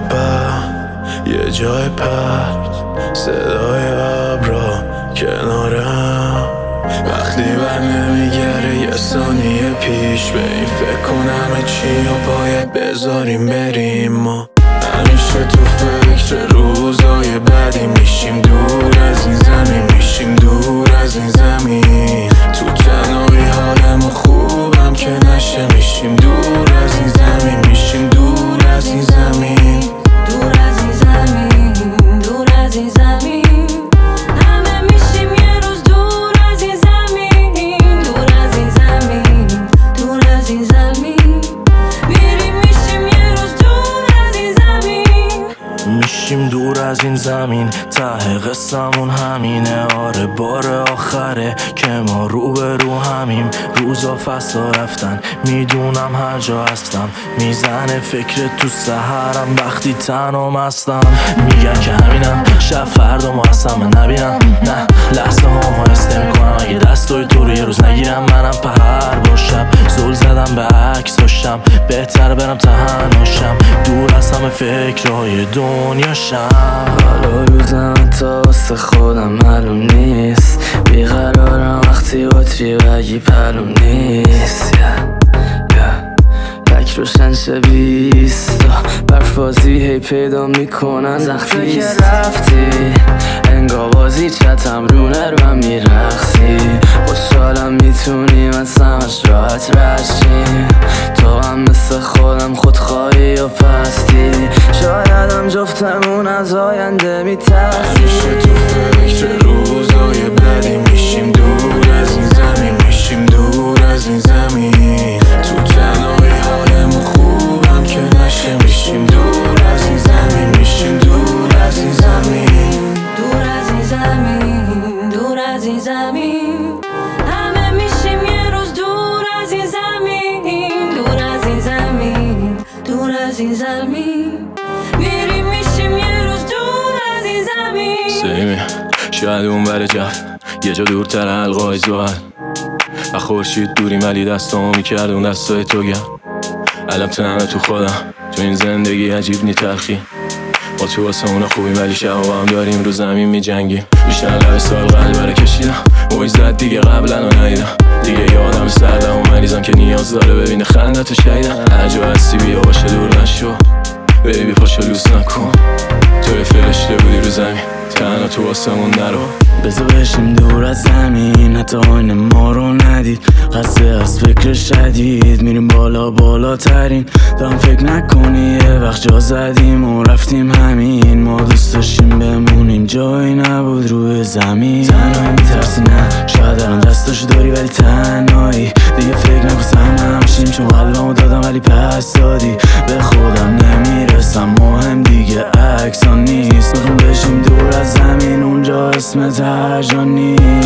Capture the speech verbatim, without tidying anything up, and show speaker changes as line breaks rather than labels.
بعد یه جای پرد صدای ابرا کنارم، وقتی بر نمیگره یه ثانیه پیش به این فکر کنم چی و باید بذاریم بریم. ما همیشه تو فکر روزای بعدی میشیم، دور از این زمین میشیم، دور از این زمین. تو تنهایی حالمون خوبم که نشه، میشیم دور از این زمین، میشیم دور از این زمین،
دور از این زمین، دور از این زمین. همه میشیم یه روز دور از این زمین، دور از این زمین، دور از این زمین. میریم میشیم یه روز دور از این زمین،
میشیم دور از این زمین. ته قصمون همینه، آره بار آخره که ما رو به رو همیم. روزا فصلا رفتن، میدونم هر جا هستم، میزنه فکر تو سحرم وقتی تنها هستم. میگن که همینم، شب فردا ما هستم من نبینم. نه لحظه ها ما حس نمی‌کنم اگه دستای تو رو یه روز نگیرم. منم پهر باشم، زل زدم به عکس داشتم، بهتر برم تنهاشم، دور از همه فکرهای دنیاشم.
حالا روزم تا واسه خودم معلوم نیست، بیقرارم وقتی باتری بگی پلوم نیست. yeah. yeah. لک روشن شبیست، برفازی هی پیدا میکنن وقتی که رفتی. انگار بازی چتم رونه رو هم میرخصی، خوشحالم میتونیم از همش راحت رشیم. تو هم مثل خودم خودخواهی و پستی، شاید هم جفتمون از آینده میترسی.
همیشه تو فکر روزای بعدی میشیم، دور از این زمین میشیم، دور از این زمین. تو تنهایی حالمون خوبم که نشه، میشیم دور از این زمین، میشیم دور از این زمین،
دور از این زمین، دور از این زمین. همه میشیم یه روز دور از این زمین، دور از این زمین، دور از این زمین. میریم میشیم یه روز دور از این زمین.
سیمی شاید اون بر جف یه جا دورتر حلقای زوال، و خورشید دوری ولی دستامو میکرد اون دستای تو گرم. علم تنها تو خودم، تو این زندگی عجیب نی تلخی. ما تو آسمون خوبیم ولی شب با هم داریم رو زمین میجنگیم. بیشتر لب سال قلب رو کشیدم، موج زد دیگه قبلا رو ندیدم. دیگه یادم سردم و مریضم که نیاز داره ببینه خندتو شنیدم. هر جا هستی بیا باشه دور نشو، بیبی پاشو لوس نکن. تو فرشته بودی رو زمین، تنها تو آسمون نرو.
بذار بشیم دور از زمین، حتی آینه ما رو ندید. قصه از فکر شدید میریم بالا بالاترین. دارم فکر نکنی یه وقت جا زدیم و رفتیم همین. ما دوست داشتیم بمونیم، جایی نبود روی زمین. تنهایی میترسی نه، شاید الان دستاشو داری ولی تنهایی. دیگه فکر نکن سهم همشیم، چون قلبمو دادم ولی پس دادی. به خودم نمیرسم، مهم دیگه عکسان نیست. میخوام بشیم دور از زمین، اونجا اسمت هر جا نیست.